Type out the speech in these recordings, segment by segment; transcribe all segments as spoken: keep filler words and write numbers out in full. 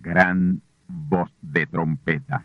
gran voz de trompeta.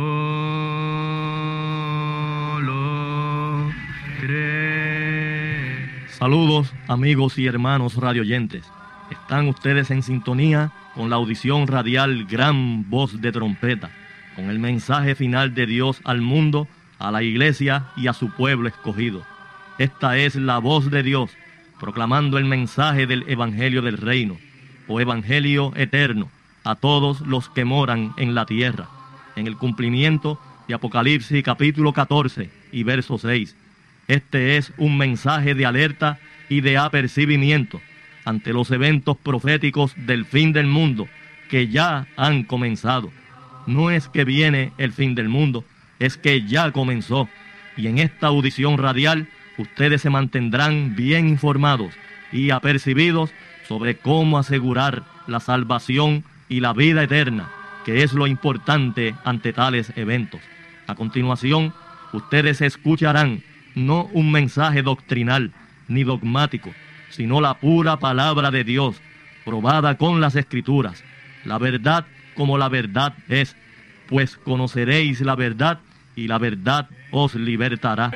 Solo cree. Saludos, amigos y hermanos radioyentes. Están ustedes en sintonía con la audición radial Gran Voz de Trompeta, con el mensaje final de Dios al mundo, a la iglesia y a su pueblo escogido. Esta es la voz de Dios, proclamando el mensaje del Evangelio del Reino, o Evangelio eterno, a todos los que moran en la tierra, en el cumplimiento de Apocalipsis capítulo catorce y verso seis. Este es un mensaje de alerta y de apercibimiento ante los eventos proféticos del fin del mundo que ya han comenzado. No es que viene el fin del mundo, es que ya comenzó. Y en esta audición radial, ustedes se mantendrán bien informados y apercibidos sobre cómo asegurar la salvación y la vida eterna, que es lo importante ante tales eventos. A continuación, ustedes escucharán no un mensaje doctrinal ni dogmático, sino la pura palabra de Dios, probada con las Escrituras, la verdad como la verdad es, pues conoceréis la verdad y la verdad os libertará.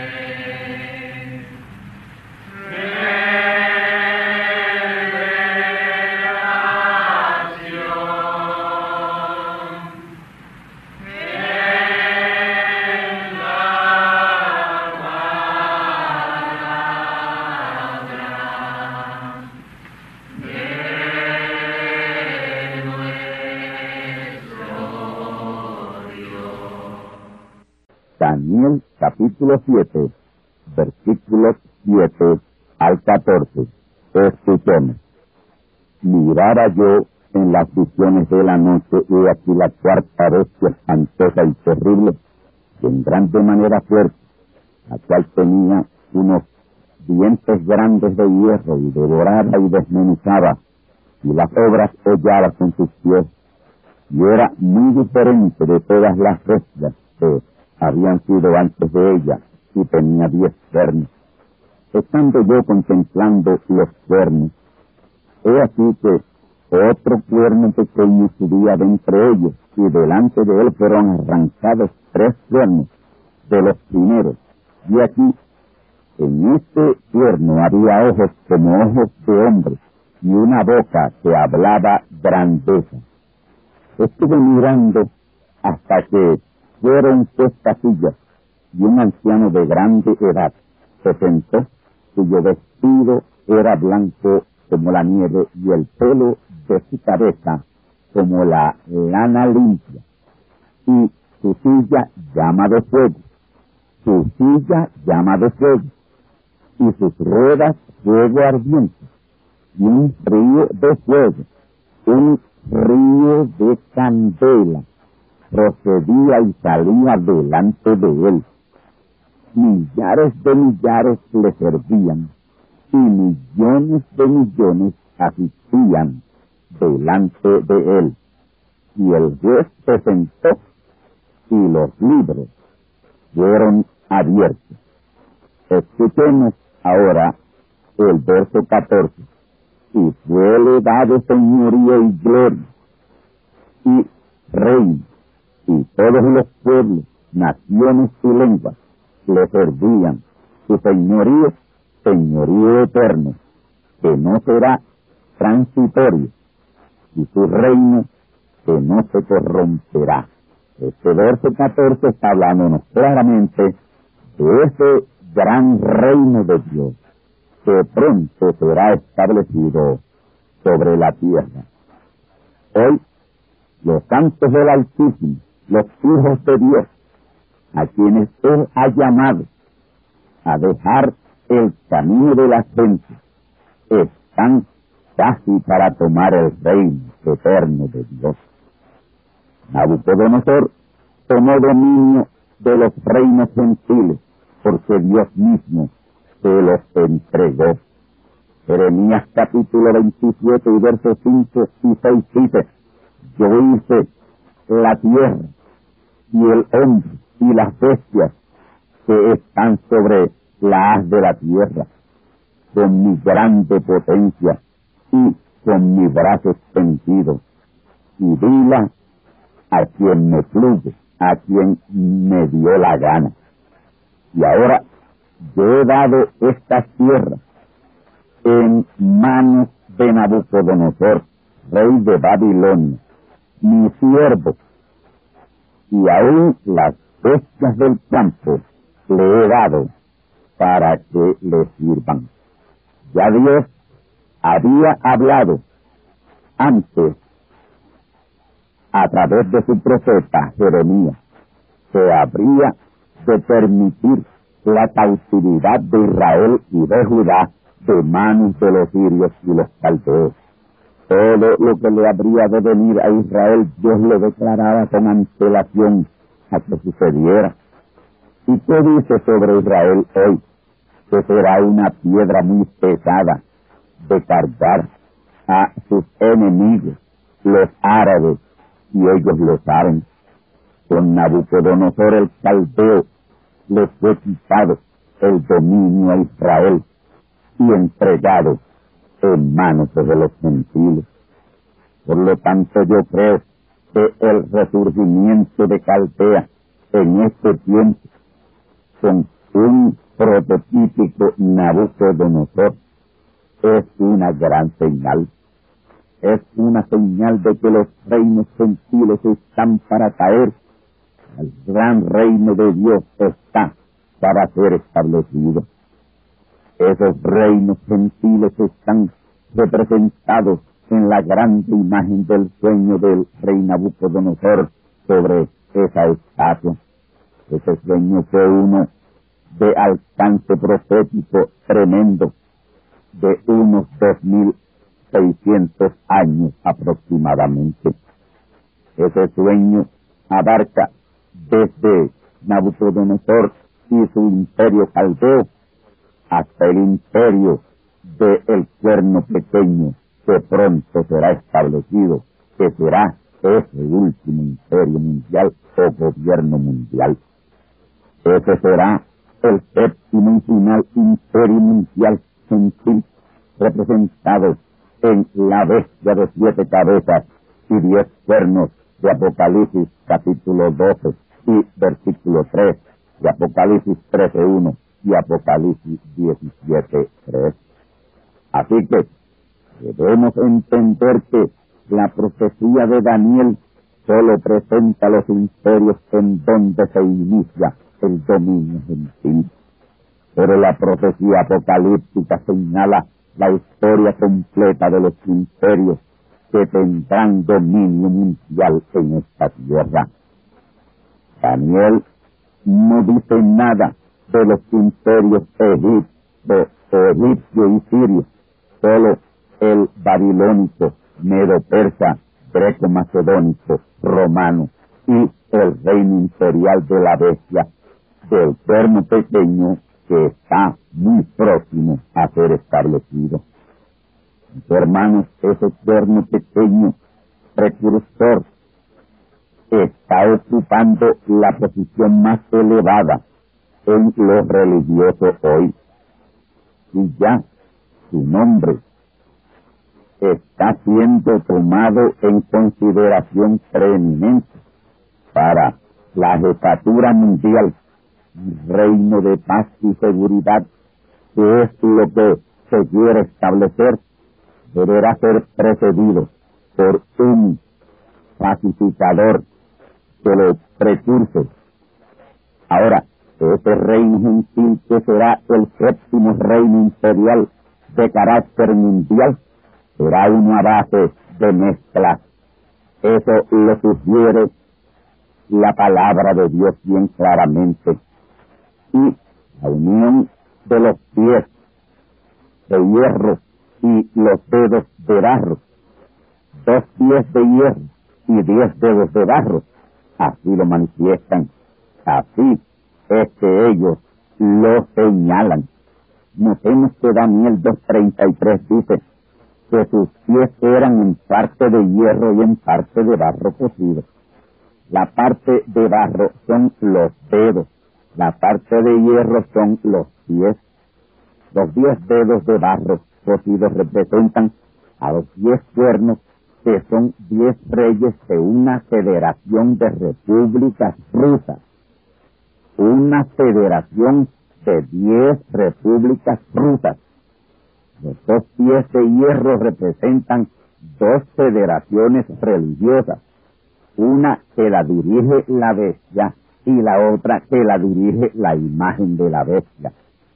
Daniel capítulo siete, versículos siete al catorce. Escuchemos. Mirara yo en las visiones de la noche, y aquí la cuarta bestia espantosa y terrible, y en grande manera fuerte, la cual tenía unos dientes grandes de hierro, y devoraba y desmenuzaba, y las obras hollaba con sus pies, y era muy diferente de todas las bestias que habían sido antes de ella, y tenía diez cuernos. Estando yo contemplando los cuernos, he aquí que otro cuerno pequeño subía de entre ellos, y delante de él fueron arrancados tres cuernos de los primeros. Y aquí, en este cuerno había ojos como ojos de hombre, y una boca que hablaba grandeza. Estuve mirando hasta que fueron puestas sillas, y un anciano de grande edad se sentó, cuyo vestido era blanco como la nieve, y el pelo de su cabeza como la lana limpia, y su silla llama de fuego, su silla llama de fuego, y sus ruedas fuego ardiente, y un río de fuego, un río de candela, procedía y salía delante de él. Millares de millares le servían, y millones de millones asistían delante de él. Y el juez se sentó, y los libros fueron abiertos. Escuchemos ahora el verso catorce. Y fuele dado señorío y gloria, y reino, y todos los pueblos, naciones y lenguas le servían. Su señorío, señorío eterno, que no será transitorio, y su reino, que no se corromperá. Este verso catorce está hablándonos claramente de ese gran reino de Dios, que pronto será establecido sobre la tierra. Hoy, los santos del Altísimo, los hijos de Dios, a quienes Él ha llamado a dejar el camino de la gente, están casi para tomar el reino eterno de Dios. Nabucodonosor tomó dominio de los reinos gentiles, porque Dios mismo se los entregó. Jeremías capítulo veintisiete y versos cinco y seis dice: yo hice la tierra y el hombre y las bestias que están sobre la haz de la tierra, con mi grande potencia y con mi brazo extendido. y dila a quien me plugue, a quien me dio la gana. Y ahora yo he dado esta tierra en manos de Nabucodonosor, rey de Babilonia, mi siervo, y aún las bestias del campo le he dado para que le sirvan. Ya Dios había hablado antes a través de su profeta Jeremías que habría de permitir la cautividad de Israel y de Judá de manos de los sirios y los caldeos. Todo lo que le habría de venir a Israel, Dios le declaraba con antelación a que sucediera. ¿Y qué dice sobre Israel hoy? Que será una piedra muy pesada de cargar a sus enemigos, los árabes, y ellos lo saben. Con Nabucodonosor el caldeo le fue quitado el dominio a Israel y entregado en manos de los gentiles. Por lo tanto, yo creo que el resurgimiento de Caldea en este tiempo, con un prototípico Nabucodonosor, es una gran señal. Es una señal de que los reinos gentiles están para caer. El gran reino de Dios está para ser establecido. Esos reinos gentiles están representados en la grande imagen del sueño del rey Nabucodonosor sobre esa estatua. Ese sueño fue uno de alcance profético tremendo, de unos dos mil seiscientos años aproximadamente. Ese sueño abarca desde Nabucodonosor y su imperio caldeo hasta el imperio del cuerno pequeño que pronto será establecido, que será ese último imperio mundial o gobierno mundial. Ese será el séptimo y final imperio mundial gentil, representado en la bestia de siete cabezas y diez cuernos de Apocalipsis capítulo doce y versículo tres, de Apocalipsis trece uno y Apocalipsis diecisiete tres. Así que debemos entender que la profecía de Daniel solo presenta los imperios en donde se inicia el dominio gentil. Pero la profecía apocalíptica señala la historia completa de los imperios que tendrán dominio mundial en esta tierra. Daniel no dice nada de los imperios egipcio, egipcio y sirio, solo el babilónico, medo-persa, greco-macedónico, romano y el reino imperial de la bestia, del cuerno pequeño que está muy próximo a ser establecido. Mis hermanos, ese cuerno pequeño precursor está ocupando la posición más elevada en lo religioso hoy. Y ya su nombre está siendo tomado en consideración preeminente para la jefatura mundial, reino de paz y seguridad, que es lo que se quiere establecer. Deberá ser precedido por un pacificador que lo precurse. Ahora, ese reino gentil, que será el séptimo reino imperial de carácter mundial, será uno a base de mezcla. Eso lo sugiere la palabra de Dios bien claramente. Y la unión de los pies de hierro y los dedos de barro, dos pies de hierro y diez dedos de barro, así lo manifiestan, así es que ellos lo señalan. Notemos que Daniel dos treinta y tres dice que sus pies eran en parte de hierro y en parte de barro cocido. La parte de barro son los dedos, la parte de hierro son los pies. Los diez dedos de barro cocidos representan a los diez cuernos que son diez reyes de una federación de repúblicas rusas. Una federación de diez repúblicas rusas. Los dos pies de hierro representan dos federaciones religiosas, una que la dirige la bestia y la otra que la dirige la imagen de la bestia.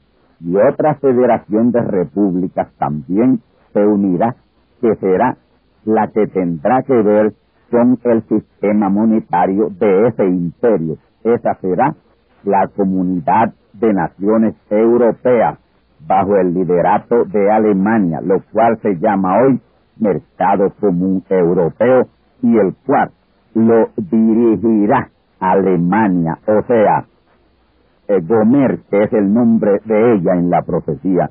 Y otra federación de repúblicas también se unirá, que será la que tendrá que ver con el sistema monetario de ese imperio. Esa será la Comunidad de Naciones Europeas, bajo el liderato de Alemania, lo cual se llama hoy Mercado Común Europeo, y el cual lo dirigirá Alemania, o sea, eh, Gomer, que es el nombre de ella en la profecía.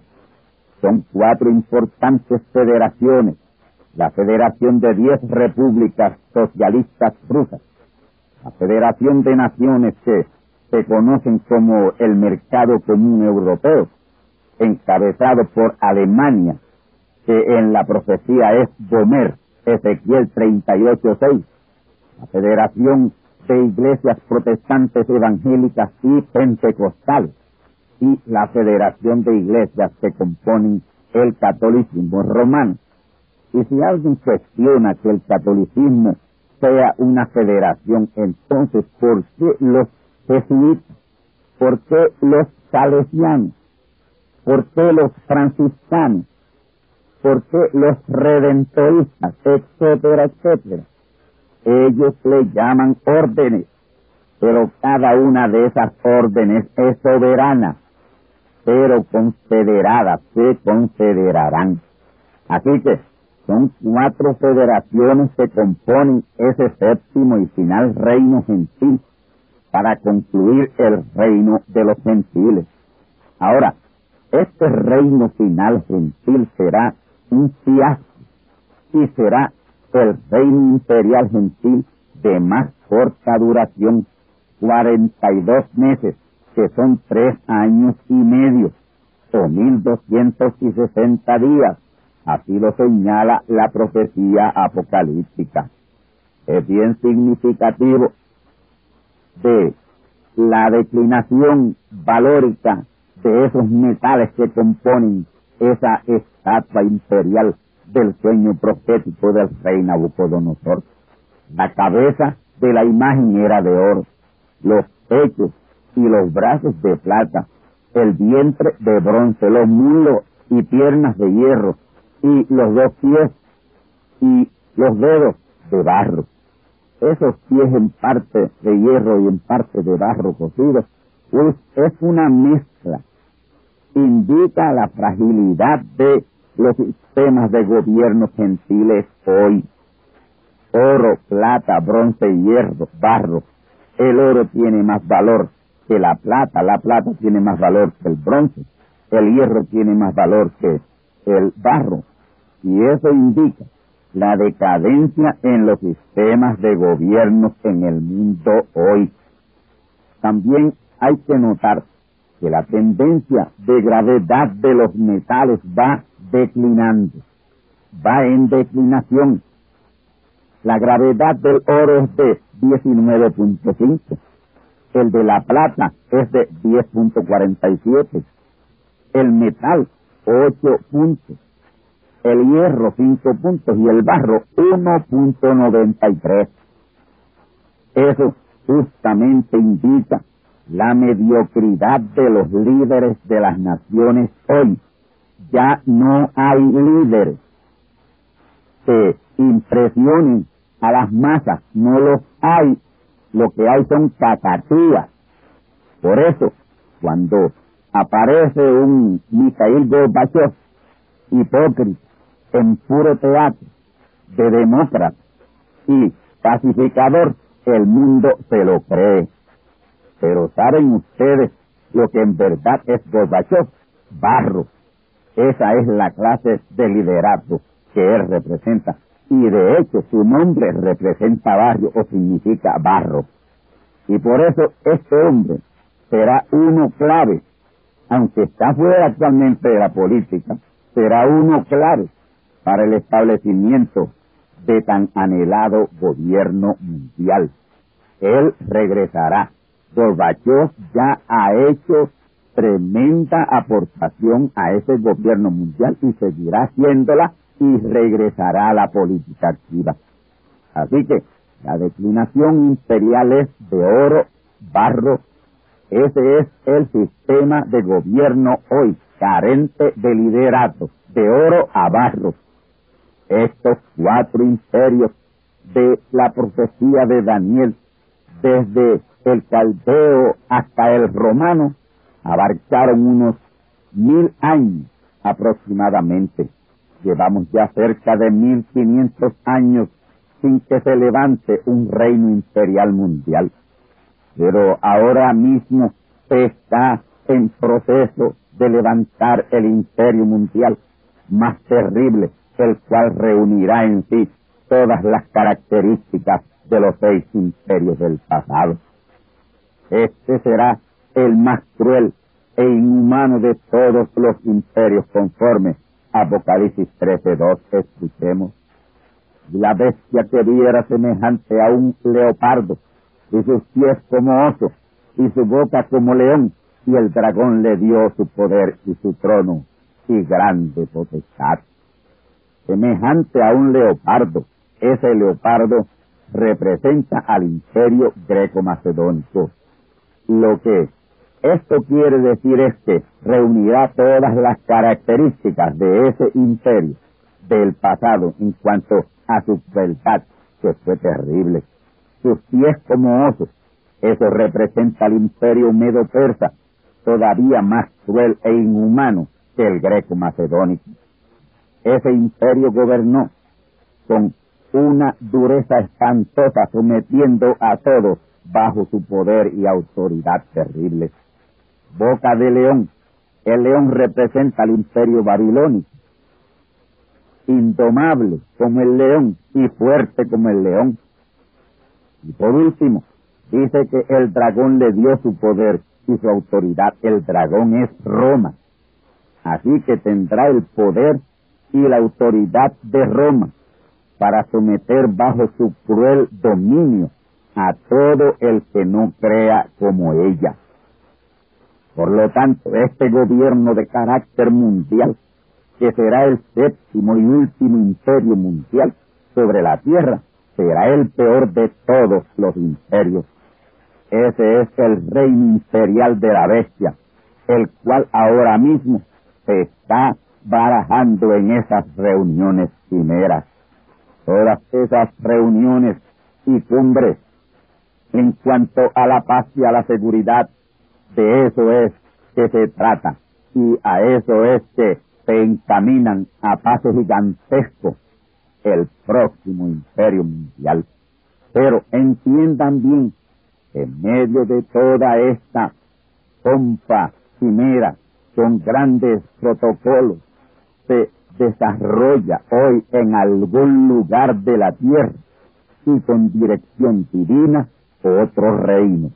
Son cuatro importantes federaciones: la Federación de diez Repúblicas Socialistas Rusas, la Federación de Naciones que se conocen como el Mercado Común Europeo, encabezado por Alemania, que en la profecía es Gomer, Ezequiel treinta y ocho seis, la Federación de Iglesias Protestantes Evangélicas y Pentecostales, y la Federación de Iglesias que componen el catolicismo romano. Y si alguien cuestiona que el catolicismo sea una federación, entonces, ¿por qué los jesuitas? ¿Por qué los salesianos? ¿Por qué los franciscanos? ¿Por qué los redentoristas? Etcétera, etcétera. Ellos le llaman órdenes, pero cada una de esas órdenes es soberana, pero confederadas, se confederarán. Así que son cuatro federaciones que componen ese séptimo y final reino gentil para concluir el reino de los gentiles. Ahora, este reino final gentil será un fiasco y será el reino imperial gentil de más corta duración, cuarenta y dos meses, que son tres años y medio, o mil doscientos sesenta días. Así lo señala la profecía apocalíptica. Es bien significativo de la declinación valórica de esos metales que componen esa estatua imperial del sueño profético del rey Nabucodonosor. La cabeza de la imagen era de oro, los pechos y los brazos de plata, el vientre de bronce, los muslos y piernas de hierro, y los dos pies y los dedos de barro. Esos pies en parte de hierro y en parte de barro cocido, pues es una mezcla. Indica la fragilidad de los sistemas de gobierno gentiles hoy. Oro, plata, bronce, hierro, barro. El oro tiene más valor que la plata, la plata tiene más valor que el bronce, el hierro tiene más valor que el barro. Y eso indica la decadencia en los sistemas de gobierno en el mundo hoy. También hay que notar que la tendencia de gravedad de los metales va declinando, va en declinación. La gravedad del oro es de diecinueve punto cinco, el de la plata es de diez punto cuarenta y siete, el metal ocho puntos, el hierro cinco puntos y el barro uno punto noventa y tres. Eso justamente indica la mediocridad de los líderes de las naciones hoy. Ya no hay líderes que impresionen a las masas, no los hay. Lo que hay son cacatúas. Por eso, cuando aparece un Mikhail Gorbachev hipócrita, en puro teatro, de demócrata y pacificador, el mundo se lo cree. Pero ¿saben ustedes lo que en verdad es Gorbachev? Barro. Esa es la clase de liderazgo que él representa. Y de hecho su nombre representa barrio o significa barro. Y por eso este hombre será uno clave, aunque está fuera actualmente de la política, será uno clave para el establecimiento de tan anhelado gobierno mundial. Él regresará. Gorbachov ya ha hecho tremenda aportación a ese gobierno mundial y seguirá haciéndola y regresará a la política activa. Así que la declinación imperial es de oro, barro. Ese es el sistema de gobierno hoy, carente de liderato, de oro a barro. Estos cuatro imperios de la profecía de Daniel, desde el caldeo hasta el romano, abarcaron unos mil años aproximadamente. Llevamos ya cerca de mil quinientos años sin que se levante un reino imperial mundial. Pero ahora mismo se está en proceso de levantar el imperio mundial más terrible, el cual reunirá en sí todas las características de los seis imperios del pasado. Este será el más cruel e inhumano de todos los imperios, conforme Apocalipsis trece dos. Escuchemos: la bestia que vi era semejante a un leopardo, y sus pies como oso, y su boca como león, y el dragón le dio su poder y su trono y grande potestad. Semejante a un leopardo, ese leopardo representa al imperio greco-macedónico. Lo que esto quiere decir es que reunirá todas las características de ese imperio del pasado en cuanto a su crueldad, que fue terrible. Sus pies como osos, eso representa al imperio medo-persa, todavía más cruel e inhumano que el greco-macedónico. Ese imperio gobernó con una dureza espantosa, sometiendo a todos bajo su poder y autoridad terrible. Boca de león, el león representa al imperio babilónico, indomable como el león y fuerte como el león. Y por último, dice que el dragón le dio su poder y su autoridad. El dragón es Roma, así que tendrá el poder y la autoridad de Roma para someter bajo su cruel dominio a todo el que no crea como ella. Por lo tanto, este gobierno de carácter mundial, que será el séptimo y último imperio mundial sobre la tierra, será el peor de todos los imperios. Ese es el reino imperial de la bestia, el cual ahora mismo se está barajando en esas reuniones cimeras. Todas esas reuniones y cumbres, en cuanto a la paz y a la seguridad, de eso es que se trata, y a eso es que se encaminan a paso gigantesco el próximo imperio mundial. Pero entiendan bien, en medio de toda esta pompa cimera, con grandes protocolos, se desarrolla hoy en algún lugar de la tierra, y con dirección divina, otro reino.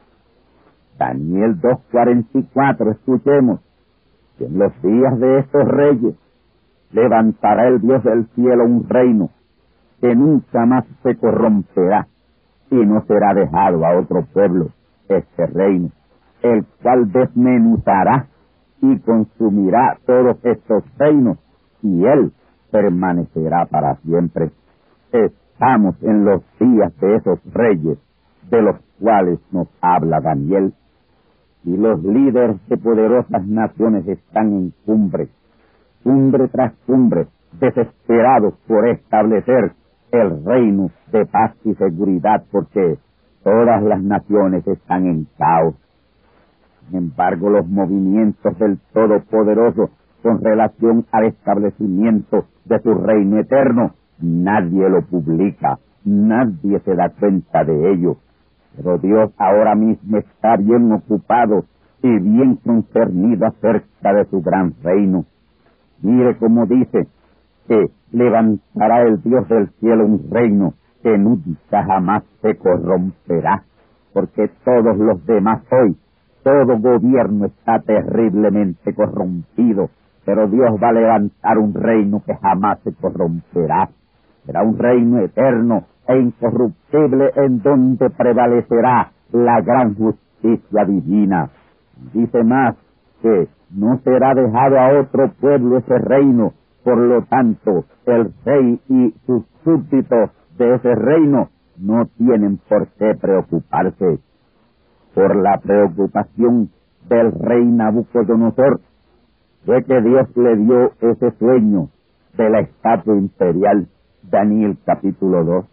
Daniel dos cuarenta y cuatro, escuchemos: que en los días de estos reyes levantará el Dios del cielo un reino que nunca más se corromperá, y no será dejado a otro pueblo este reino, el cual desmenuzará y consumirá todos estos reinos, y él permanecerá para siempre. Estamos en los días de esos reyes, de los cuales nos habla Daniel, y los líderes de poderosas naciones están en cumbre, cumbre tras cumbre, desesperados por establecer el reino de paz y seguridad, porque todas las naciones están en caos. Sin embargo, los movimientos del Todopoderoso con relación al establecimiento de su reino eterno, nadie lo publica, nadie se da cuenta de ello. Pero Dios ahora mismo está bien ocupado y bien concernido acerca de su gran reino. Mire cómo dice que levantará el Dios del cielo un reino que nunca jamás se corromperá, porque todos los demás hoy, todo gobierno está terriblemente corrompido, pero Dios va a levantar un reino que jamás se corromperá. Será un reino eterno e incorruptible en donde prevalecerá la gran justicia divina. Dice más que no será dejado a otro pueblo ese reino, por lo tanto el rey y sus súbditos de ese reino no tienen por qué preocuparse. Por la preocupación del rey Nabucodonosor fue que Dios le dio ese sueño de la estatua imperial, Daniel capítulo dos.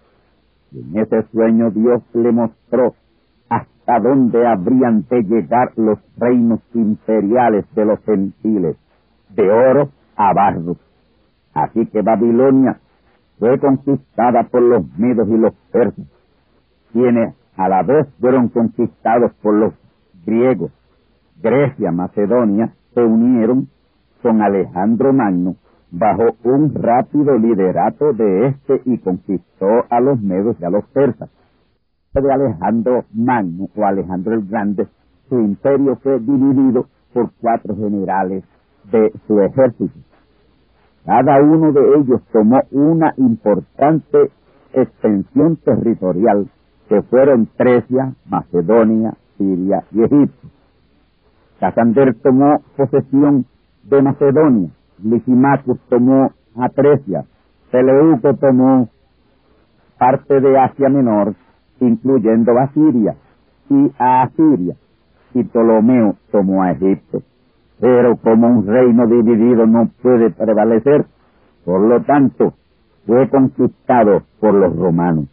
Y en ese sueño Dios le mostró hasta dónde habrían de llegar los reinos imperiales de los gentiles, de oro a barro. Así que Babilonia fue conquistada por los medos y los persas, quienes a la vez fueron conquistados por los griegos. Grecia, Macedonia se unieron con Alejandro Magno bajo un rápido liderato de este y conquistó a los medos y a los persas. De Alejandro Magno o Alejandro el Grande, su imperio fue dividido por cuatro generales de su ejército. Cada uno de ellos tomó una importante extensión territorial que fueron Trecia, Macedonia, Siria y Egipto. Casander tomó posesión de Macedonia, Lysimachus tomó a Trecia, Seleuco tomó parte de Asia Menor, incluyendo a Siria y a Asiria, y Ptolomeo tomó a Egipto. Pero como un reino dividido no puede prevalecer, por lo tanto, fue conquistado por los romanos.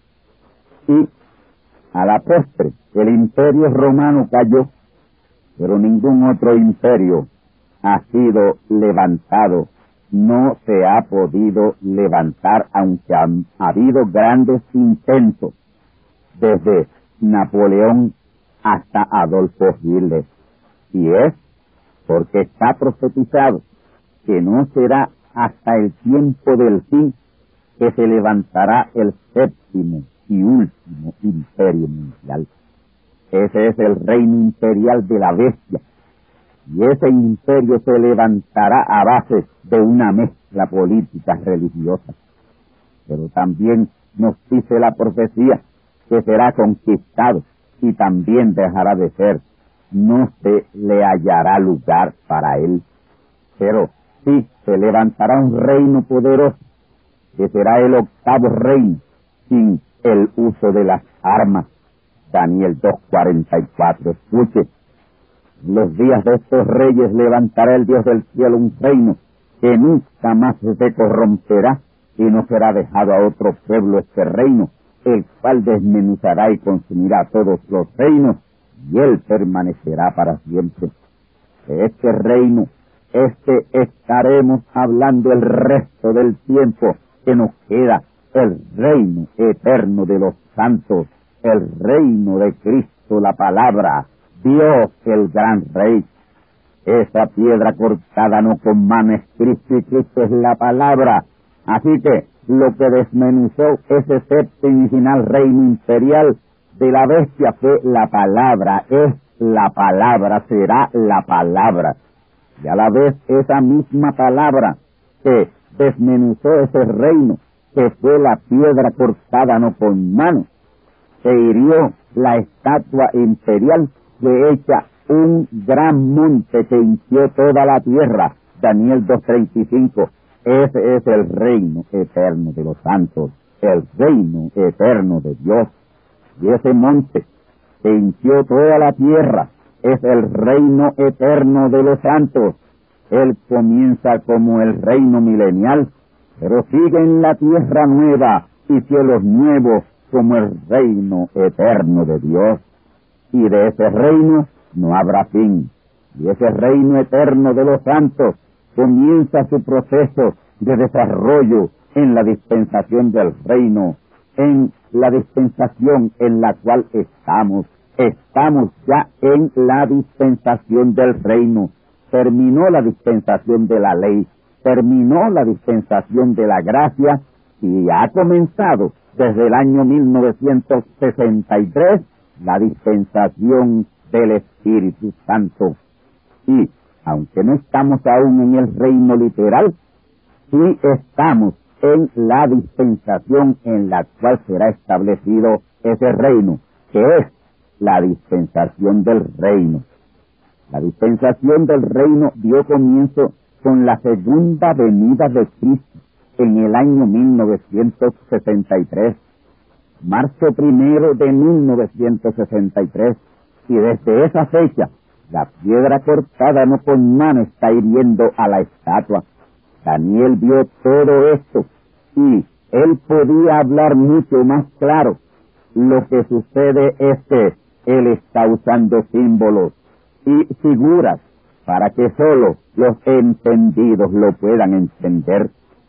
Y a la postre, el imperio romano cayó, pero ningún otro imperio ha sido levantado, no se ha podido levantar, aunque han habido grandes intentos, desde Napoleón hasta Adolfo Hitler. Y es porque está profetizado que no será hasta el tiempo del fin que se levantará el séptimo y último imperio mundial. Ese es el reino imperial de la bestia, y ese imperio se levantará a base de una mezcla política religiosa. Pero también nos dice la profecía que será conquistado y también dejará de ser. No se le hallará lugar para él, pero sí se levantará un reino poderoso, que será el octavo reino, sin el uso de las armas. Daniel dos cuarenta y cuatro. Escuche, los días de estos reyes levantará el Dios del cielo un reino que nunca más se corromperá, y no será dejado a otro pueblo este reino, el cual desmenuzará y consumirá todos los reinos, y él permanecerá para siempre. De este reino, este estaremos hablando el resto del tiempo que nos queda, el reino eterno de los santos, el reino de Cristo, la palabra, Dios el gran Rey. Esa piedra cortada no con mano es Cristo, y Cristo es la palabra. Así que lo que desmenuzó ese séptimo y final reino imperial de la bestia fue la palabra, es la palabra, será la palabra. Y a la vez esa misma palabra que desmenuzó ese reino, que fue la piedra cortada no con mano, se hirió la estatua imperial, que hecha un gran monte que hinchió toda la tierra. Daniel dos treinta y cinco. Ese es el reino eterno de los santos, el reino eterno de Dios. Y ese monte que hinchió toda la tierra es el reino eterno de los santos. Él comienza como el reino milenial, pero sigue en la tierra nueva y cielos nuevos como el reino eterno de Dios. Y de ese reino no habrá fin. Y ese reino eterno de los santos comienza su proceso de desarrollo en la dispensación del reino, en la dispensación en la cual estamos. Estamos ya en la dispensación del reino. Terminó la dispensación de la ley, terminó la dispensación de la gracia, y ha comenzado desde el año mil novecientos sesenta y tres la dispensación del Espíritu Santo. Y aunque no estamos aún en el reino literal, sí estamos en la dispensación en la cual será establecido ese reino, que es la dispensación del reino. La dispensación del reino dio comienzo con la segunda venida de Cristo en el año mil novecientos sesenta y tres, marzo primero de mil novecientos sesenta y tres, y desde esa fecha la piedra cortada no con mano está hiriendo a la estatua. Daniel vio todo esto y él podía hablar mucho más claro. Lo que sucede es que él está usando símbolos y figuras para que solo los entendidos lo puedan entender.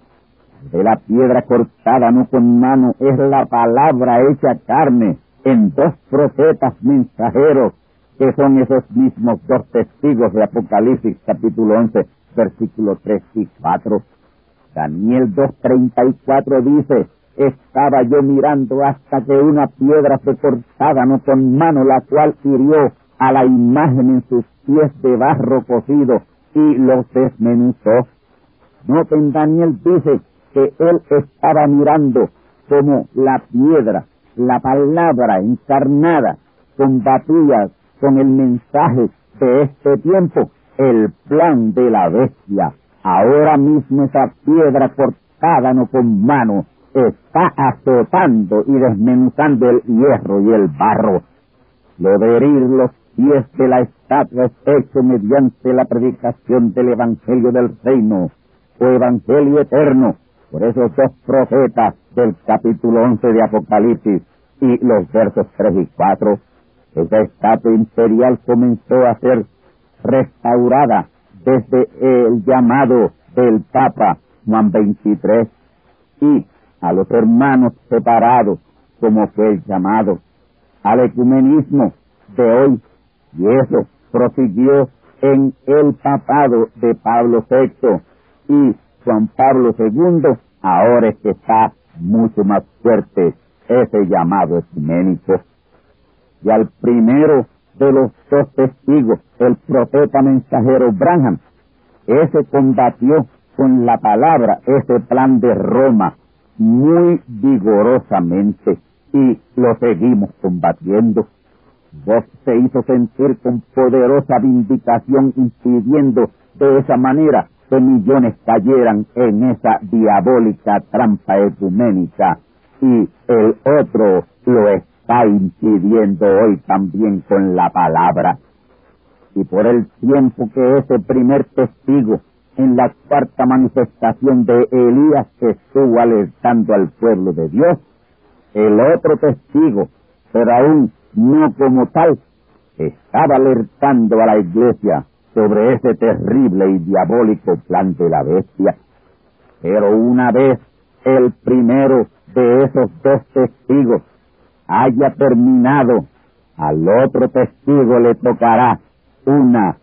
De la piedra cortada no con mano es la palabra hecha carne en dos profetas mensajeros, que son esos mismos dos testigos de Apocalipsis capítulo once, versículos tres y cuatro. Daniel dos treinta y cuatro dice: estaba yo mirando hasta que una piedra fue cortada no con mano, la cual hirió a la imagen en sus pies de barro cocido y los desmenuzó. Noten, Daniel dice que él estaba mirando como la piedra, la palabra encarnada, combatía con el mensaje de este tiempo, el plan de la bestia. Ahora mismo esa piedra cortada no con mano está azotando y desmenuzando el hierro y el barro. Lo de herir los pies de la estatua es hecho mediante la predicación del Evangelio del Reino, o Evangelio eterno, por esos dos profetas del capítulo once de Apocalipsis y los versos tres y cuatro. Esa estatua imperial comenzó a ser restaurada desde el llamado del Papa Juan veintitrés, y a los hermanos separados, como fue el llamado, al ecumenismo de hoy, y eso prosiguió en el papado de Pablo sexto, y Juan Pablo segundo, ahora es que está mucho más fuerte ese llamado ecuménico. Y al primero de los dos testigos, el profeta mensajero Branham, ese combatió con la palabra ese plan de Roma muy vigorosamente, y lo seguimos combatiendo. Voss se hizo sentir con poderosa vindicación, impidiendo de esa manera que millones cayeran en esa diabólica trampa ecuménica, y el otro lo está impidiendo hoy también con la palabra. Y por el tiempo que ese primer testigo en la cuarta manifestación de Elías estuvo alertando al pueblo de Dios, el otro testigo, pero aún no como tal, estaba alertando a la iglesia sobre ese terrible y diabólico plan de la bestia. Pero una vez el primero de esos dos testigos haya terminado, al otro testigo le tocará una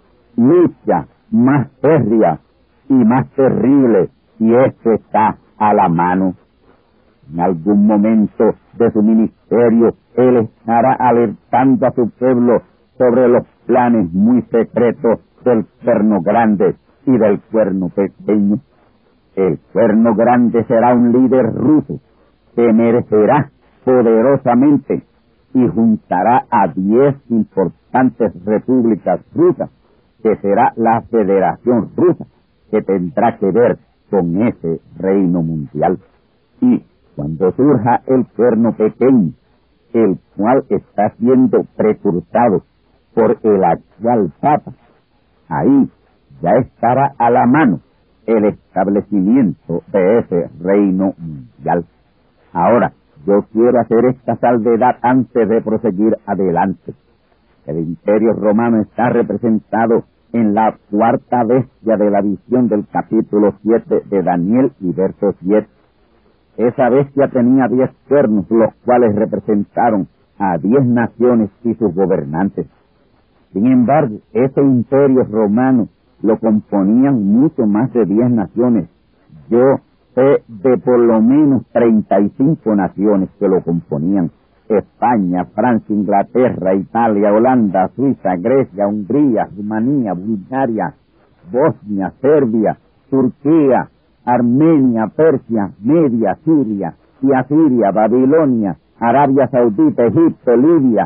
lucha más férrea y más terrible, y esto está a la mano. En algún momento de su ministerio, él estará alertando a su pueblo sobre los planes muy secretos del cuerno grande y del cuerno pequeño. El cuerno grande será un líder ruso que emergerá poderosamente y juntará a diez importantes repúblicas rusas, que será la Federación Rusa, que tendrá que ver con ese reino mundial. Y cuando surja el cuerno pequeño, el cual está siendo precursado por el actual Papa, ahí ya estará a la mano el establecimiento de ese reino mundial. Ahora, yo quiero hacer esta salvedad antes de proseguir adelante. El imperio romano está representado en la cuarta bestia de la visión del capítulo siete de Daniel y verso siete. Esa bestia tenía diez cuernos, los cuales representaron a diez naciones y sus gobernantes. Sin embargo, ese imperio romano lo componían mucho más de diez naciones. Yo sé de por lo menos treinta y cinco naciones que lo componían: España, Francia, Inglaterra, Italia, Holanda, Suiza, Grecia, Hungría, Rumanía, Bulgaria, Bosnia, Serbia, Turquía, Armenia, Persia, Media, Siria y Asiria, Babilonia, Arabia Saudita, Egipto, Libia,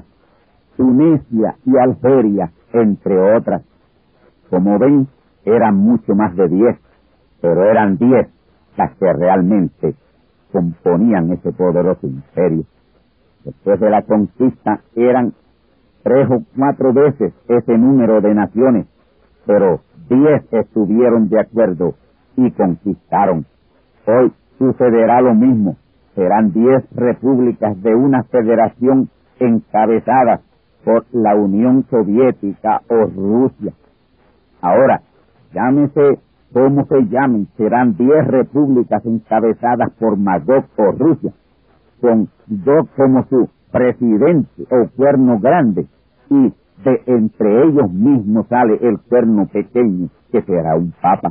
Tunisia y Algeria, entre otras. Como ven, eran mucho más de diez, pero eran diez las que realmente componían ese poderoso imperio. Después de la conquista eran tres o cuatro veces ese número de naciones, pero diez estuvieron de acuerdo y conquistaron. Hoy sucederá lo mismo. Serán diez repúblicas de una federación encabezada por la Unión Soviética o Rusia. Ahora, llámese como se llamen, serán diez repúblicas encabezadas por Magog o Rusia, con Gog como su presidente o cuerno grande, y de entre ellos mismos sale el cuerno pequeño, que será un papa.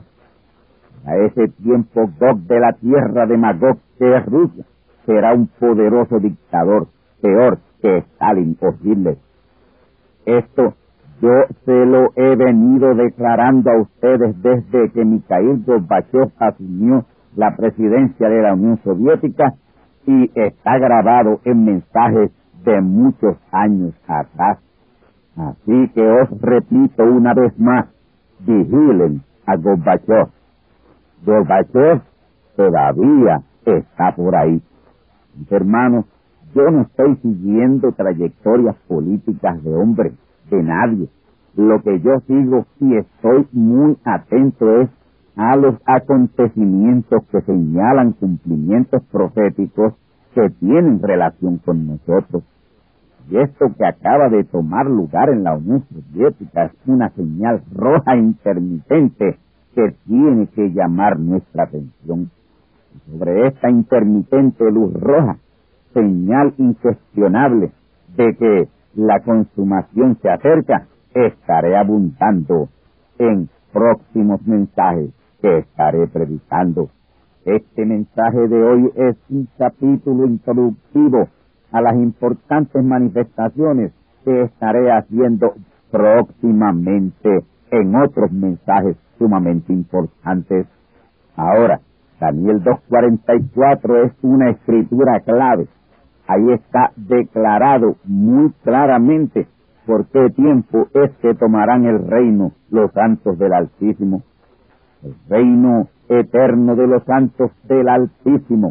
A ese tiempo Gog de la tierra de Magog, que es Rusia, será un poderoso dictador, peor que Stalin o Hitler. Esto yo se lo he venido declarando a ustedes desde que Mikhail Gorbachev asumió la presidencia de la Unión Soviética, y está grabado en mensajes de muchos años atrás. Así que os repito una vez más, vigilen a Gorbachev. Gorbachev todavía está por ahí. Mis hermanos, yo no estoy siguiendo trayectorias políticas de hombres, de nadie. Lo que yo sigo y estoy muy atento es a los acontecimientos que señalan cumplimientos proféticos que tienen relación con nosotros. Y esto que acaba de tomar lugar en la Unión Soviética es una señal roja intermitente que tiene que llamar nuestra atención. Y sobre esta intermitente luz roja, señal incuestionable de que la consumación se acerca, estaré abundando en próximos mensajes que estaré predicando. Este mensaje de hoy es un capítulo introductivo a las importantes manifestaciones que estaré haciendo próximamente en otros mensajes sumamente importantes. Ahora, Daniel dos cuarenta y cuatro es una escritura clave. Ahí está declarado muy claramente por qué tiempo es que tomarán el reino los santos del Altísimo. El reino eterno de los santos del Altísimo.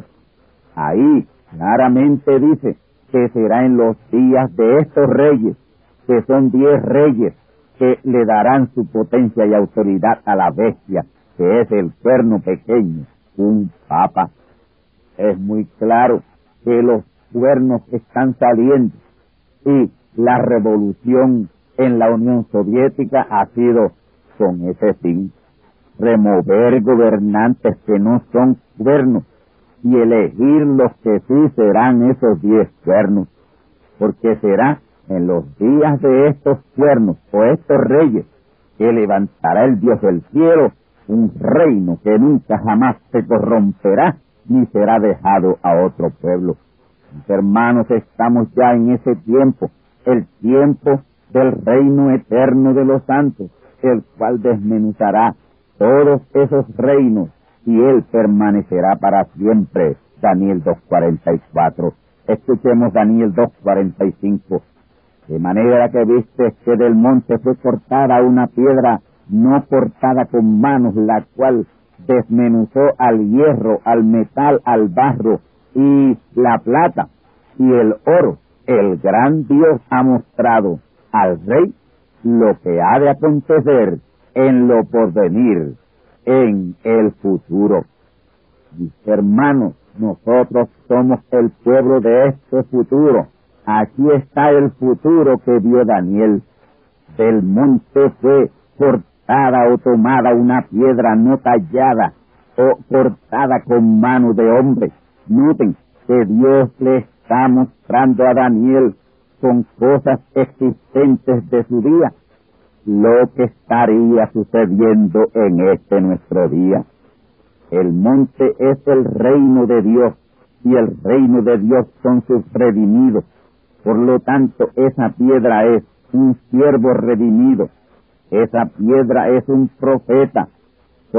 Ahí claramente dice que será en los días de estos reyes, que son diez reyes, que le darán su potencia y autoridad a la bestia, que es el cuerno pequeño, un papa. Es muy claro que los cuernos están saliendo, y la revolución en la Unión Soviética ha sido con ese fin: remover gobernantes que no son cuernos y elegir los que sí serán esos diez cuernos, porque será en los días de estos cuernos o estos reyes que levantará el Dios del cielo un reino que nunca jamás se corromperá ni será dejado a otro pueblo. Mis hermanos, estamos ya en ese tiempo, el tiempo del reino eterno de los santos, el cual desmenuzará todos esos reinos y él permanecerá para siempre. Daniel dos cuarenta y cuatro. Escuchemos Daniel dos cuarenta y cinco. De manera que viste que del monte fue cortada una piedra no cortada con manos, la cual desmenuzó al hierro, al metal, al barro y la plata y el oro. El gran Dios ha mostrado al rey lo que ha de acontecer en lo porvenir, en el futuro. Mis hermanos, nosotros somos el pueblo de este futuro. Aquí está el futuro que vio Daniel. Del monte fue cortada o tomada una piedra no tallada o cortada con mano de hombre. Noten que Dios le está mostrando a Daniel con cosas existentes de su día lo que estaría sucediendo en este nuestro día. El monte es el reino de Dios y el reino de Dios son sus redimidos. Por lo tanto, esa piedra es un siervo redimido. Esa piedra es un profeta. Son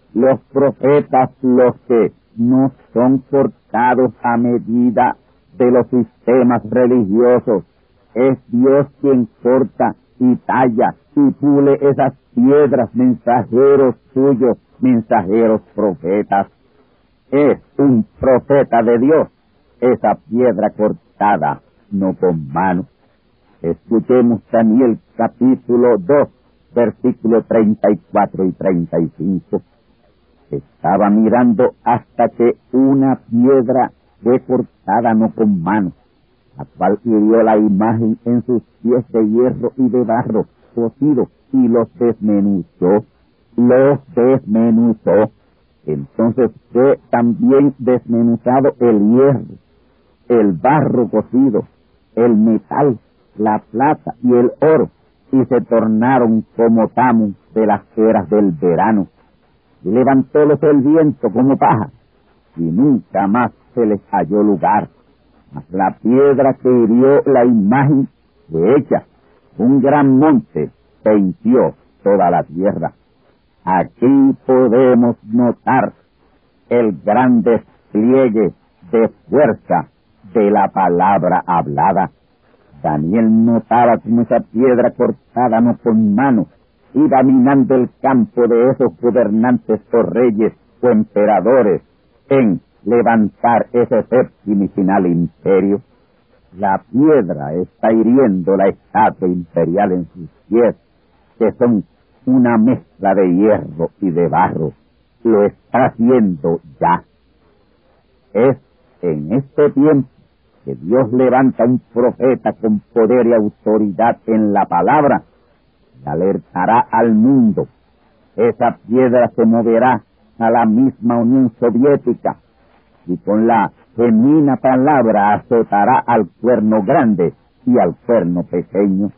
los profetas los que no son cortados a medida de los sistemas religiosos. Es Dios quien corta y talla y pule esas piedras, mensajeros suyos, mensajeros profetas. Es un profeta de Dios, esa piedra cortada, no con mano. Escuchemos Daniel capítulo dos, versículos treinta y cuatro y treinta y cinco. Estaba mirando hasta que una piedra fue cortada no con mano, la cual hirió la imagen en sus pies de hierro y de barro cocido, y los desmenuzó, los desmenuzó. Entonces fue también desmenuzado el hierro, el barro cocido, el metal, la plata y el oro, y se tornaron como tamo de las eras del verano. Y levantólos el viento como paja, y nunca más se les halló lugar. Mas la piedra que hirió la imagen fue hecha un gran monte que hinchió toda la tierra. Aquí podemos notar el gran despliegue de fuerza de la palabra hablada. Daniel notaba como esa piedra cortada no con mano iba minando el campo de esos gobernantes o reyes o emperadores en levantar ese séptimo y final imperio. La piedra está hiriendo la estatua imperial en sus pies, que son una mezcla de hierro y de barro. Lo está haciendo ya. Es en este tiempo que Dios levanta un profeta con poder y autoridad en la palabra, y alertará al mundo. Esa piedra se moverá a la misma Unión Soviética, y con la genuina palabra azotará al cuerno grande y al cuerno pequeño.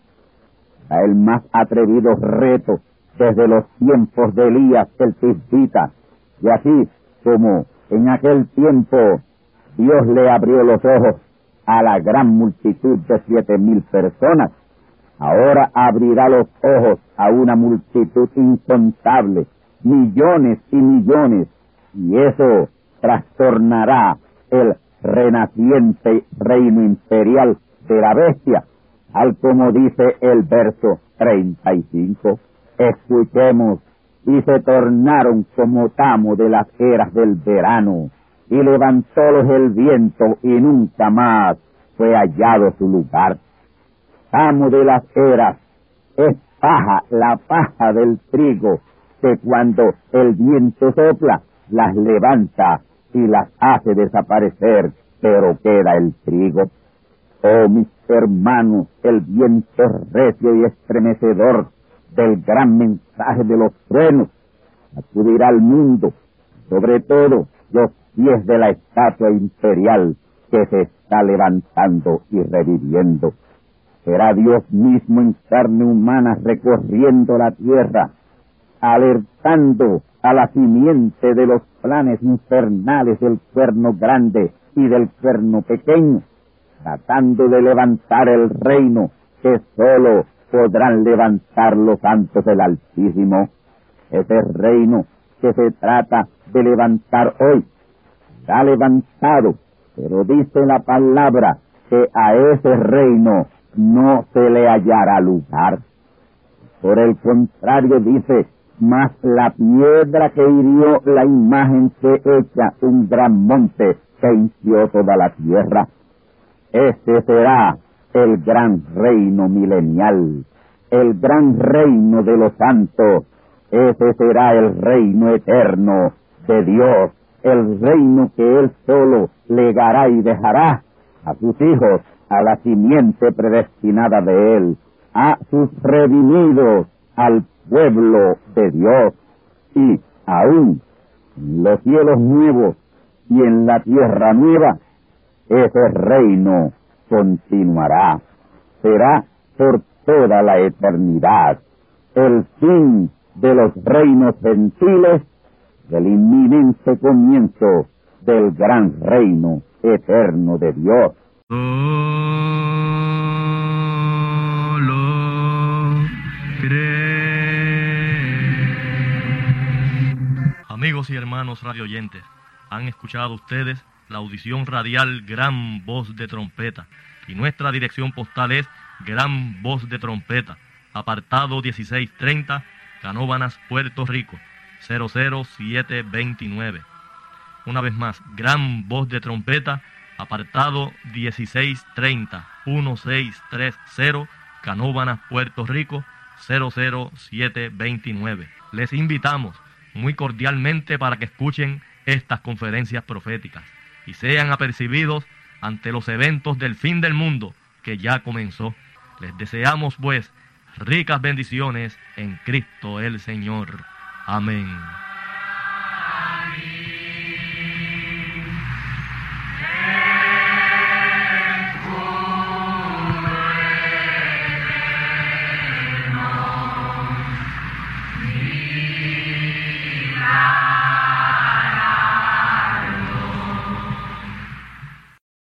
A el más atrevido reto desde los tiempos de Elías el Tisbita, y así como en aquel tiempo Dios le abrió los ojos a la gran multitud de siete mil personas, ahora abrirá los ojos a una multitud incontable, millones y millones, y eso trastornará el renaciente reino imperial de la bestia, al como dice el verso treinta y cinco. Escuchemos: y se tornaron como tamo de las eras del verano, y levantólos el viento, y nunca más fue hallado su lugar. Tamo de las eras es paja, la paja del trigo, que cuando el viento sopla, las levanta y las hace desaparecer, pero queda el trigo. Oh, mis hermanos, el viento recio y estremecedor del gran mensaje de los truenos sacudirá al mundo, sobre todo los pies de la estatua imperial que se está levantando y reviviendo. Será Dios mismo en carne humana recorriendo la tierra, alertando a la simiente de los planes infernales del cuerno grande y del cuerno pequeño, tratando de levantar el reino que sólo podrán levantar los santos del Altísimo. Ese reino que se trata de levantar hoy está levantado, pero dice la palabra que a ese reino no se le hallará lugar. Por el contrario, dice: mas la piedra que hirió la imagen fue hecha un gran monte que hinchió toda la tierra. Este será el gran reino milenial, el gran reino de los santos. Ese será el reino eterno de Dios, el reino que Él solo legará y dejará a sus hijos, a la simiente predestinada de Él, a sus redimidos, al pueblo de Dios. Y aún en los cielos nuevos y en la tierra nueva, ese reino continuará. Será por toda la eternidad el fin de los reinos gentiles, del inminente comienzo del gran reino eterno de Dios. Solo cree. y hermanos radioyentes, han escuchado ustedes la audición radial Gran Voz de Trompeta, y nuestra dirección postal es Gran Voz de Trompeta, apartado dieciséis treinta, Canóvanas, Puerto Rico, cero cero siete veintinueve. Una vez más, Gran Voz de Trompeta, apartado dieciséis treinta, dieciséis treinta, Canóvanas, Puerto Rico, cero cero siete veintinueve. Les invitamos muy cordialmente para que escuchen estas conferencias proféticas y sean apercibidos ante los eventos del fin del mundo que ya comenzó. Les deseamos, pues, ricas bendiciones en Cristo el Señor. Amén.